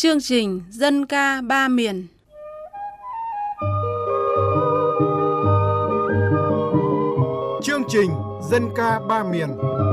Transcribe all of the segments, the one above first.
Chương trình Dân ca ba miền. Chương trình Dân ca ba miền.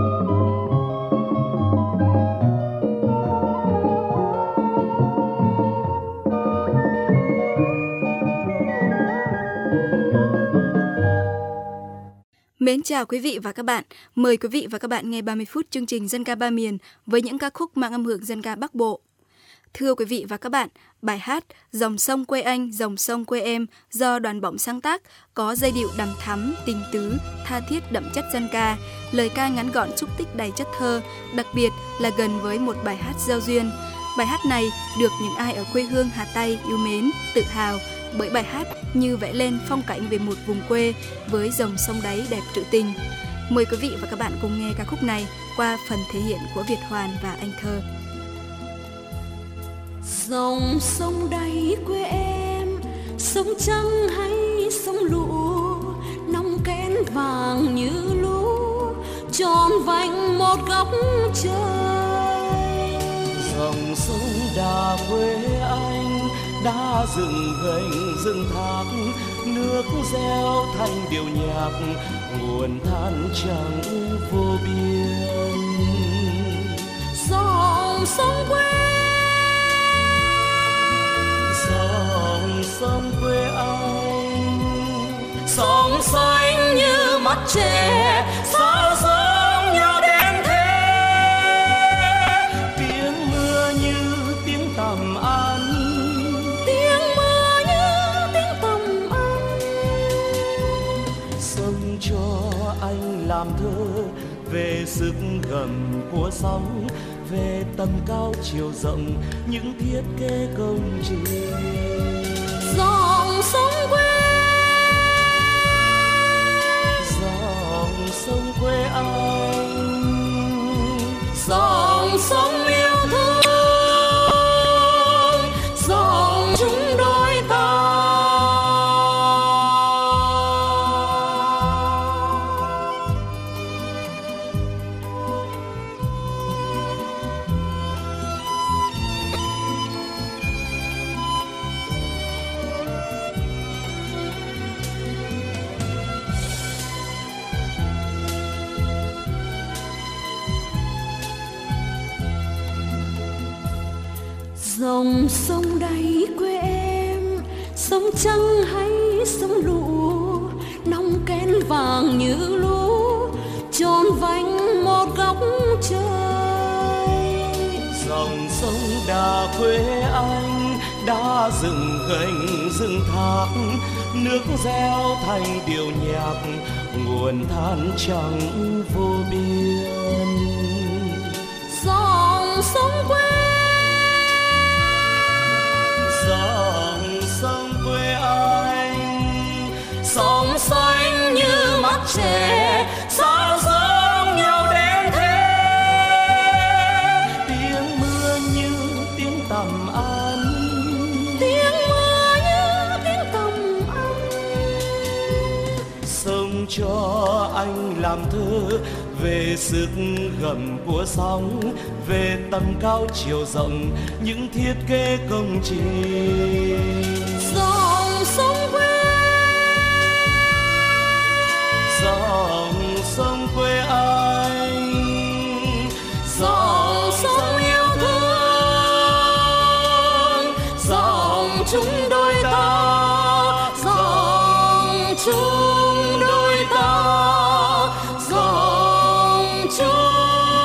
Mến chào quý vị và các bạn. Mời quý vị và các bạn nghe 30 phút chương trình Dân ca ba miền với những ca khúc mang âm hưởng dân ca Bắc Bộ. Thưa quý vị và các bạn, bài hát Dòng sông quê anh, dòng sông quê em do Đoàn Bổng sáng tác có giai điệu đằm thắm, tình tứ, tha thiết đậm chất dân ca, lời ca ngắn gọn xúc tích đầy chất thơ, đặc biệt là gần với một bài hát giao duyên. Bài hát này được những ai ở quê hương Hà Tây yêu mến, tự hào bởi bài hát như vẽ lên phong cảnh về một vùng quê với dòng sông đáy đẹp trữ tình. Mời quý vị và các bạn cùng nghe ca khúc này qua phần thể hiện của Việt Hoàn và Anh Thơ. Dòng sông đáy quê em, sông trắng hay sông lũ, nong kén vàng như lũ, tròn vành một góc trời. Dòng sông Đà quê anh, đã rừng gành rừng thác, nước reo thành điệu nhạc, nguồn than trắng vô biên. Dòng sông quê, dòng sông quê anh, sông xanh như mắt trẻ, sao sớm nhau đến thế. Tiếng mưa như tiếng tầm ăn, tiếng mưa như tiếng tầm ăn. Sông cho anh làm thơ về sức gầm của sóng, về tầm cao chiều rộng những thiết kế công trình. Dòng sông quê, dòng sông quê anh, dòng sông yêu thương, dòng chúng đôi ta. Dòng sông đáy quê em, sông trắng hay sông lũ, nong kén vàng như lũ, tròn vành một góc trời. Dòng sông Đà quê anh, đã rừng gành rừng thác, nước reo thành điệu nhạc, nguồn than trắng vô biên. Dòng sông quê, dòng sông quê anh, sông xanh như mắt trẻ, sao sớm nhau đến thế. Tiếng mưa như tiếng tầm ăn, tiếng mưa như tiếng tầm ăn. Sông cho anh làm thơ về sức gầm của sóng, về tầm cao chiều rộng những thiết kế công trình. Dòng sông quê, dòng sông quê anh, dòng sông yêu thương, dòng chúng đôi ta, dòng chúng đôi ta, dòng chúng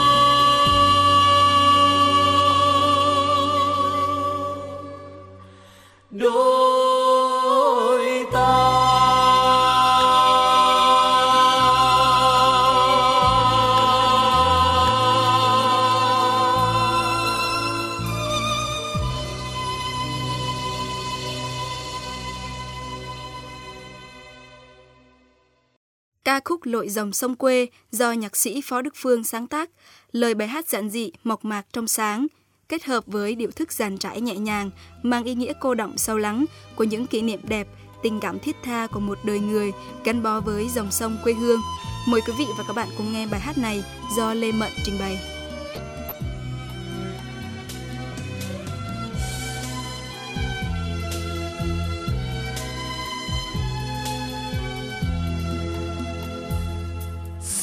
đôi ta. Ca khúc Lội dòng sông quê do nhạc sĩ Phó Đức Phương sáng tác, lời bài hát giản dị, mộc mạc trong sáng, kết hợp với điệu thức dàn trải nhẹ nhàng, mang ý nghĩa cô đọng sâu lắng của những kỷ niệm đẹp, tình cảm thiết tha của một đời người gắn bó với dòng sông quê hương. Mời quý vị và các bạn cùng nghe bài hát này do Lê Mận trình bày.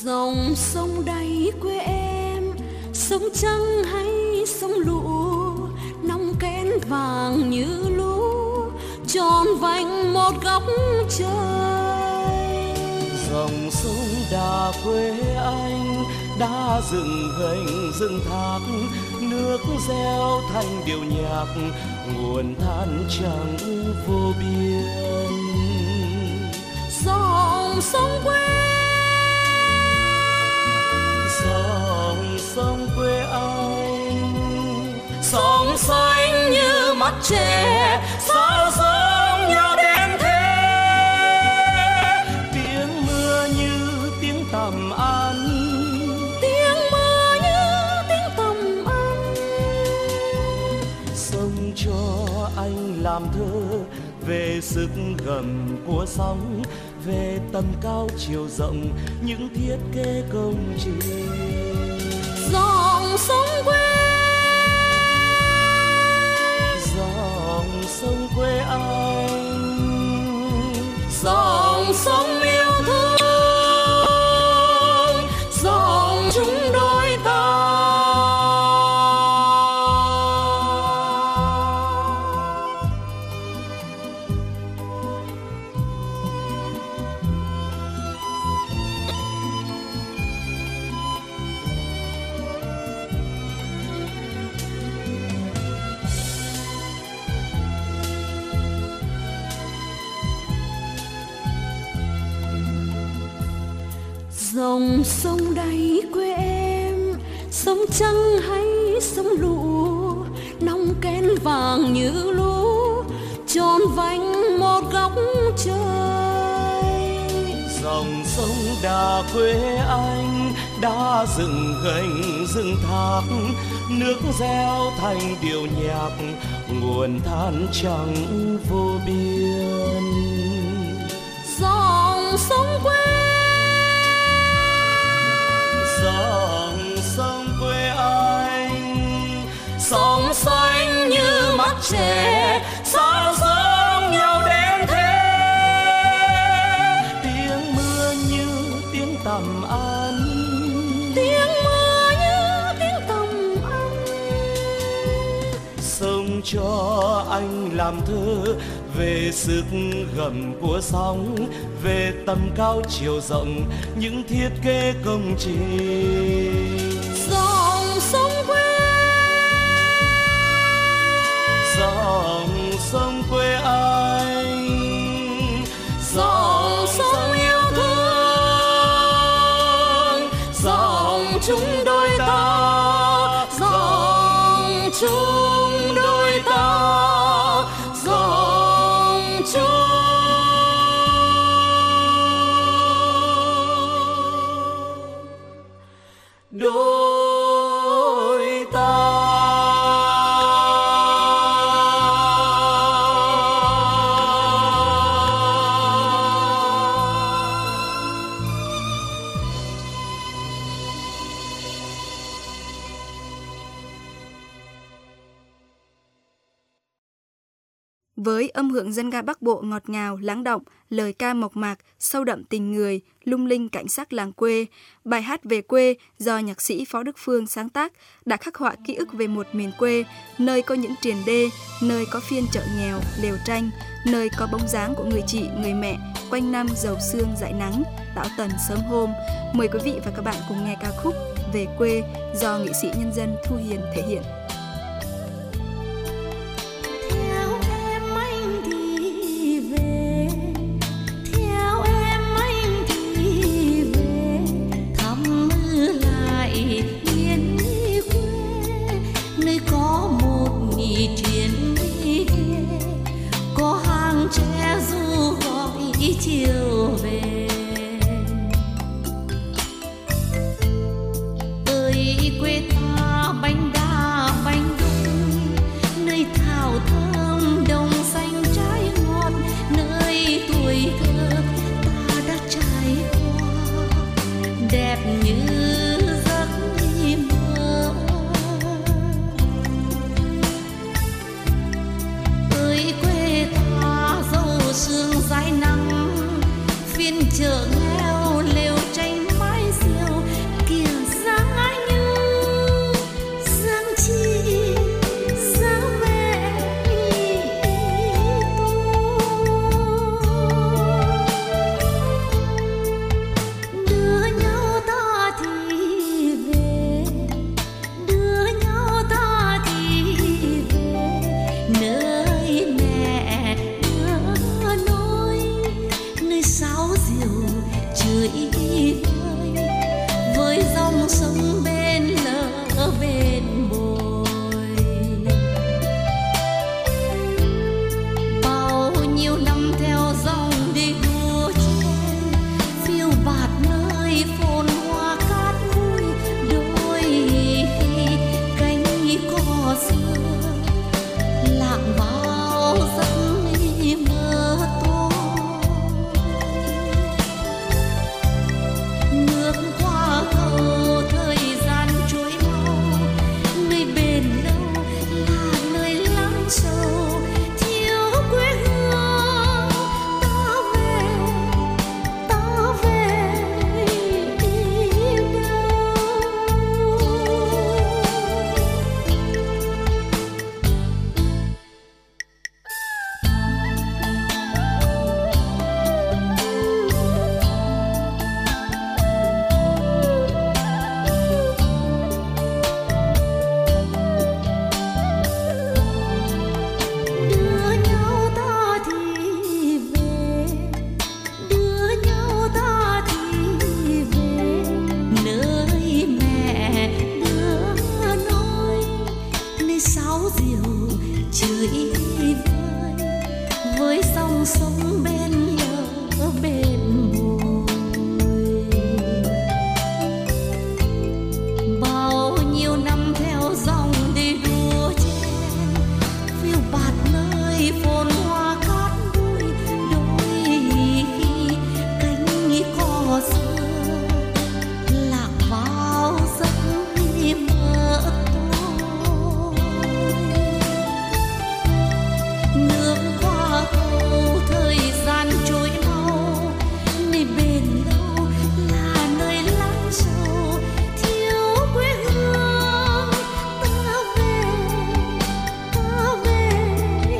Dòng sông đầy quê em, sông trắng hay sông lũ, nòng kén vàng như lũ, tròn vành một góc trời. Dòng sông Đà quê anh đã dựng gành dựng thác, nước reo thành điệu nhạc, nguồn than trắng vô biên. Dòng sông quê, dòng sông quê anh, sông xanh như mắt trẻ, sao giống nhau đến thế. tiếng mưa như tiếng tầm ăn, Tiếng mưa như tiếng tầm ăn. sông cho anh làm thơ về sức gầm của sóng, về tầm cao chiều rộng những thiết kế công trình. Dòng sông quê, Dòng sông quê anh, dòng sông yêu thương, dòng chúng đôi ta. Dòng sông đầy quê em, sông trắng hay sông lũ, nòng kén vàng như lũ, tròn vành một góc trời. dòng sông Đà quê anh đã dựng gành dựng thác, nước reo thành điệu nhạc, nguồn than trắng vô biên. Dòng sông quê, dòng sông quê anh, sông xanh như mắt trẻ, sao giống nhau đến thế. tiếng mưa như tiếng tầm ăn, Tiếng mưa như tiếng tầm ăn. sông cho anh làm thơ về sức gầm của sóng, về tầm cao chiều rộng những thiết kế công trình. Dòng sông quê, dòng sông quê anh, dòng sông yêu thương, dòng chúng đôi ta, dòng chúng đôi ta, dòng chúng đôi ta. Với âm hưởng dân ca Bắc Bộ ngọt ngào, lắng động, lời ca mộc mạc, sâu đậm tình người, lung linh cảnh sắc làng quê, bài hát về quê do nhạc sĩ Phó Đức Phương sáng tác đã khắc họa ký ức về một miền quê, nơi có những triền đê, nơi có phiên chợ nghèo, lều tranh, nơi có bóng dáng của người chị, người mẹ, quanh năm dầu sương dãi nắng, tảo tần sớm hôm. Mời quý vị và các bạn cùng nghe ca khúc Về quê do nghệ sĩ nhân dân Thu Hiền thể hiện. Chiều về ơi quê ta bánh đa bánh gửi với dòng sông bên nhớ bên môi. Bao nhiêu năm theo dòng đi đua chen, phiêu bạt nơi phồn hoa cát bụi, đôi khi cánh cỏ xưa lạc vào giấc mơ tôi. Nước qua cầu thời gian trôi mau, nơi bền lâu là nơi lắng sâu thiếu quê hương. Ta về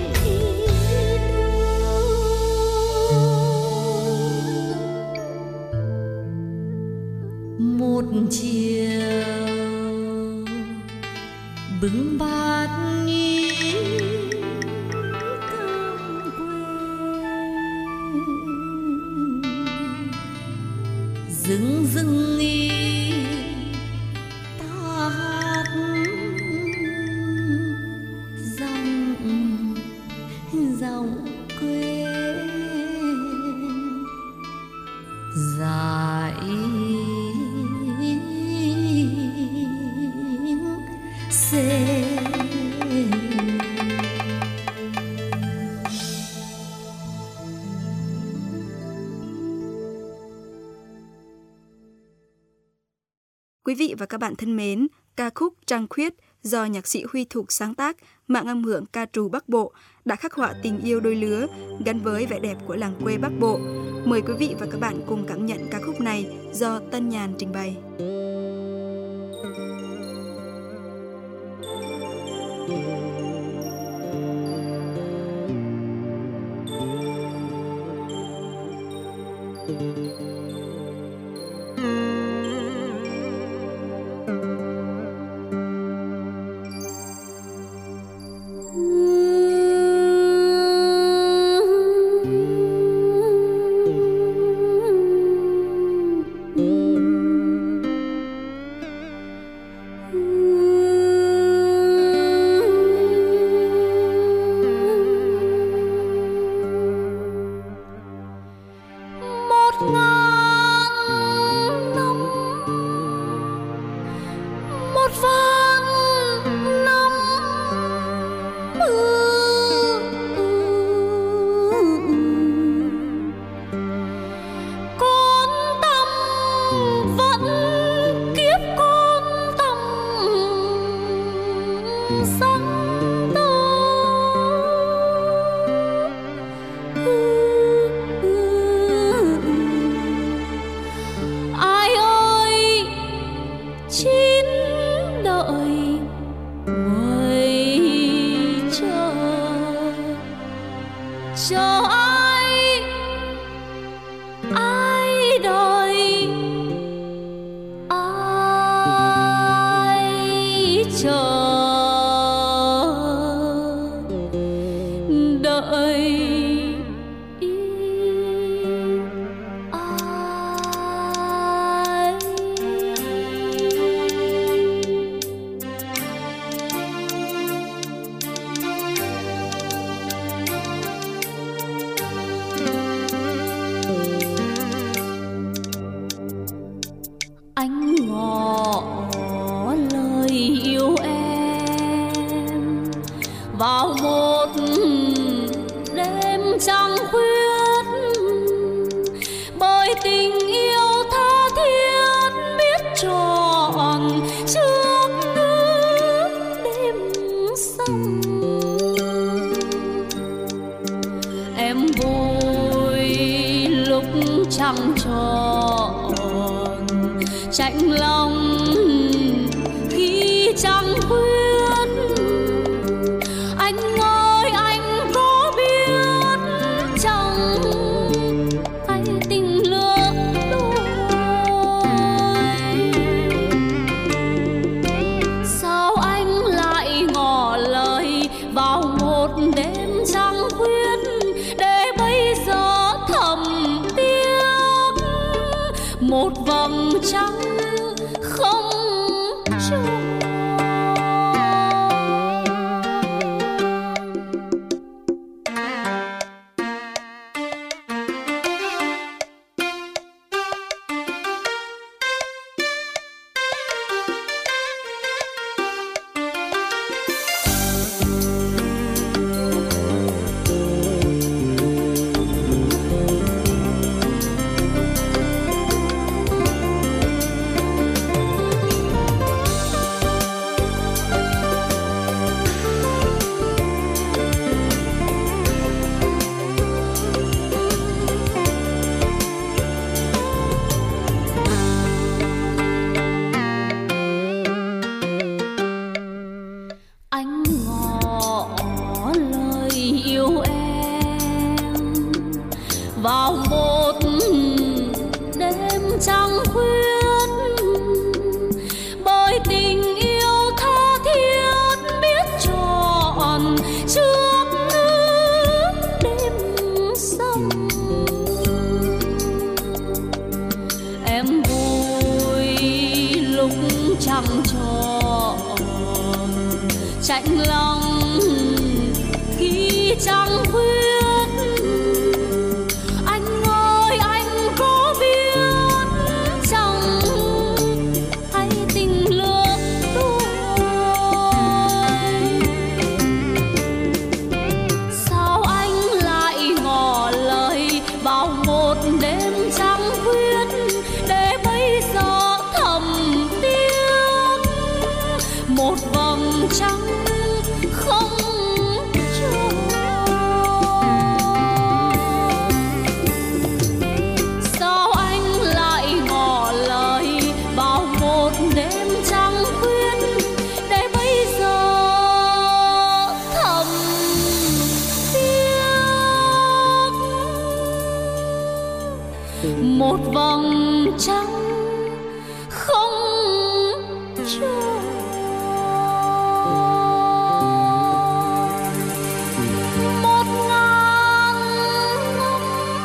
một chiều bưng bát nhí thơm quên, dưng dưng nghi ta hát dòng quê dài xê. Quý vị và các bạn thân mến, ca khúc Trăng Khuyết do nhạc sĩ Huy Thục sáng tác mang âm hưởng ca trù Bắc Bộ đã khắc họa tình yêu đôi lứa gắn với vẻ đẹp của làng quê Bắc Bộ. Mời quý vị và các bạn cùng cảm nhận ca khúc này do Tân Nhàn trình bày. vào một đêm trăng khuyết, bởi tình yêu tha thiết biết tròn trước nước đêm sông. Em vui lúc trăng tròn chạnh lòng khi trăng khuyết. Anh ơi anh có biết chăng hay tình lứa đôi, sao anh lại ngỏ lời vào một đêm trăng khuyết, để bây giờ thầm tiếc một vầng trăng không tròn. vào một đêm trăng khuyết, bởi tình yêu tha thiết biết trọn trước đêm sông. Em vui lúc trăng tròn, chạnh lòng khi trăng khuyết. Anh ơi anh có biết chẳng hay tình lứa đôi, sao anh lại ngỏ lời vào một đêm trăng khuyết, để bây giờ thầm tiếc một vầng trăng không tròn. Sao anh lại ngỏ lời vào một đêm trăng khuyết, để bây giờ thầm tiếc một vầng trăng không tròn. Một ngàn năm,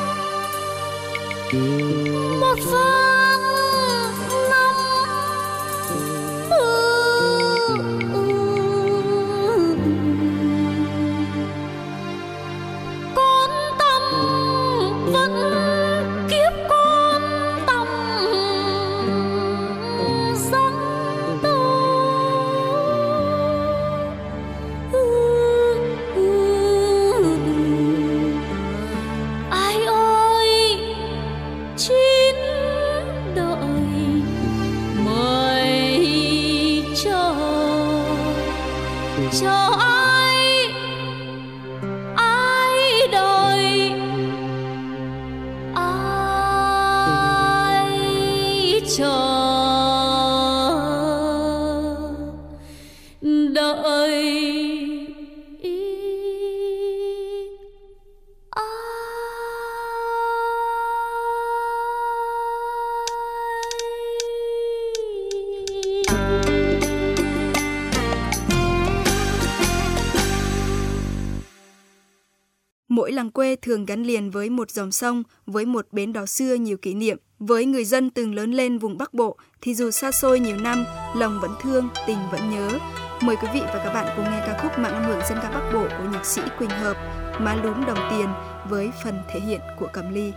một vạn năm, con tâm vẫn kiếp con tâm răng tô. Ai ơi chín đợi mời chờ ai đợi ai chờ đợi Mỗi làng quê thường gắn liền với một dòng sông, với một bến đò xưa nhiều kỷ niệm. Với người dân từng lớn lên vùng Bắc Bộ thì dù xa xôi nhiều năm, lòng vẫn thương, tình vẫn nhớ. Mời quý vị và các bạn cùng nghe ca khúc Mang âm hưởng dân ca Bắc Bộ của nhạc sĩ Quỳnh Hợp, Má lúm đồng tiền với phần thể hiện của Cẩm Ly.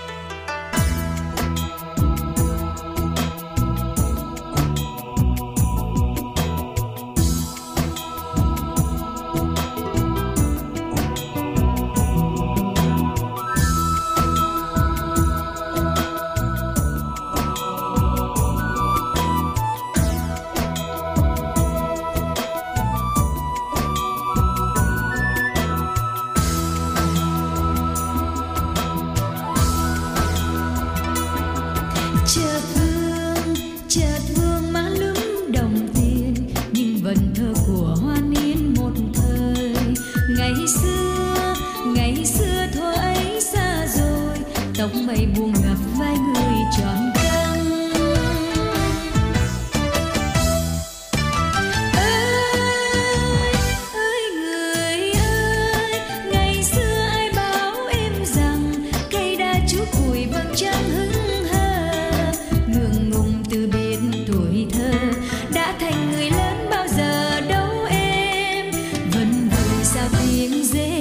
Chợt vương má lúm đồng tiền, nhưng vần thơ của hoa niên một thời. Ngày xưa thuở ấy xa rồi, tóc mây buông ngập vai người tròn trăng. Ơi người ơi, ngày xưa ai bảo em rằng cây đa chú củi vầng trăng hững hờ, ngượng ngùng từ biệt tuổi thơ đã thành người lớn bao giờ đâu em. Vẫn vui sao tiếng reo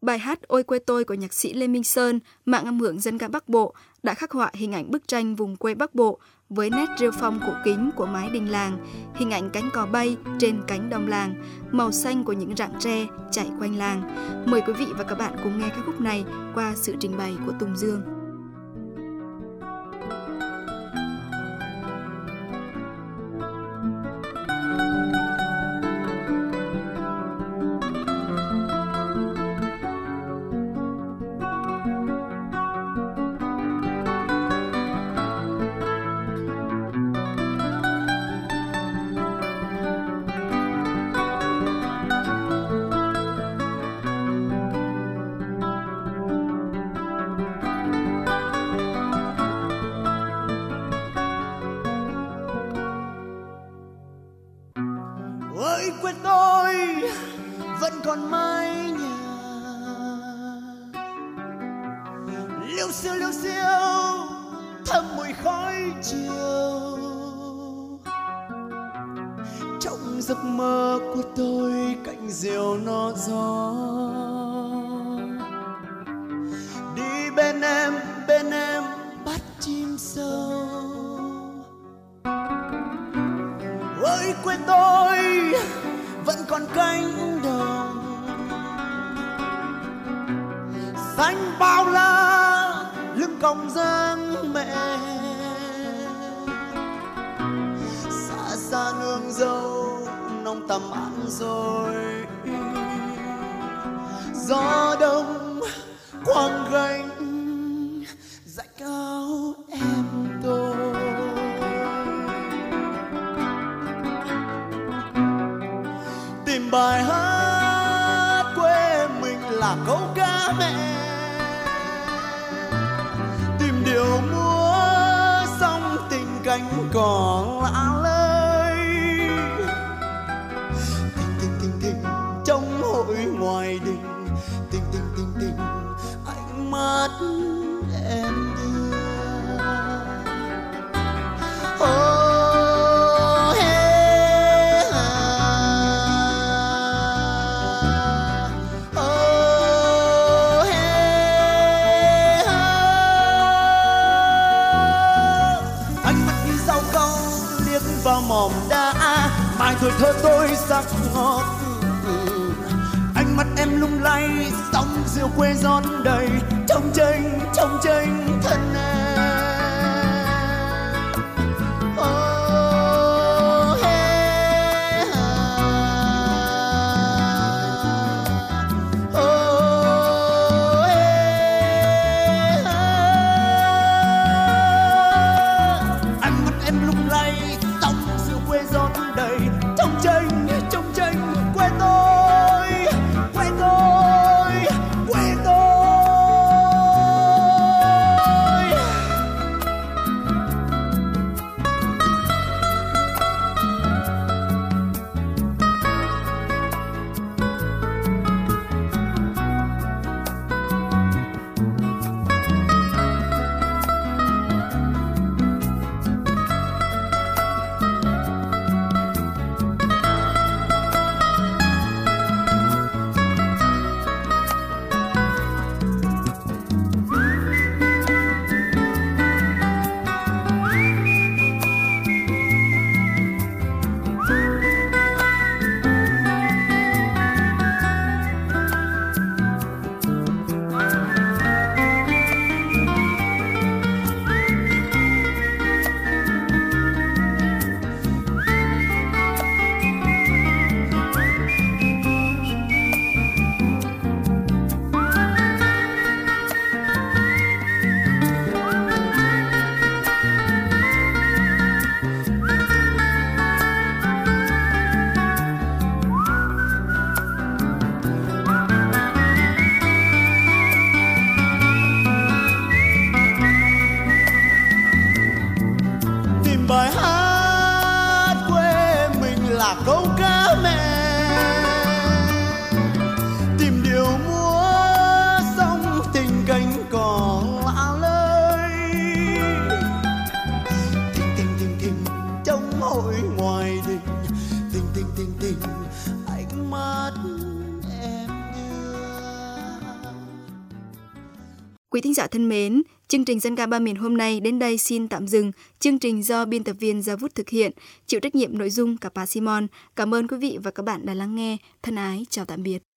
Bài hát Ôi quê tôi của nhạc sĩ Lê Minh Sơn, mạng âm hưởng dân ca Bắc Bộ, đã khắc họa hình ảnh bức tranh vùng quê Bắc Bộ với nét rêu phong cổ kính của mái đình làng, hình ảnh cánh cò bay trên cánh đồng làng, màu xanh của những rặng tre chạy quanh làng. Mời quý vị và các bạn cùng nghe ca khúc này qua sự trình bày của Tùng Dương. Ôi quê tôi vẫn còn mái nhà liêu xiêu thơm mùi khói chiều. Trong giấc mơ của tôi cạnh diều nó gió, đi bên em bắt chim sâu. Ôi quê tôi vẫn còn cánh đồng xanh bao la lưng còng dáng mẹ, xa xa nương dâu nông tầm ăn rồi. Gió đông quang gánh dãy cao em tôi. Tìm bài hát quê mình là câu ca mẹ, tìm điệu múa song tình cánh cỏ lạ lơi. Tình trong hội ngoài đình, tình ánh mắt em đưa. Mỏm đá mai tuổi thơ tôi sắc ngọt. Ánh mắt em lung lay sóng rượu quê gió đầy, trong tranh thân em. Oh, hey, oh, hey, ánh mắt em lung lay quê gió đầy, trong tranh quê tôi, quê tôi, quê tôi. Quý thính giả thân mến, chương trình Dân ca Ba Miền hôm nay đến đây xin tạm dừng. Chương trình do biên tập viên Gia Vút thực hiện, chịu trách nhiệm nội dung Capa Simon. Cảm ơn quý vị và các bạn đã lắng nghe. Thân ái, chào tạm biệt.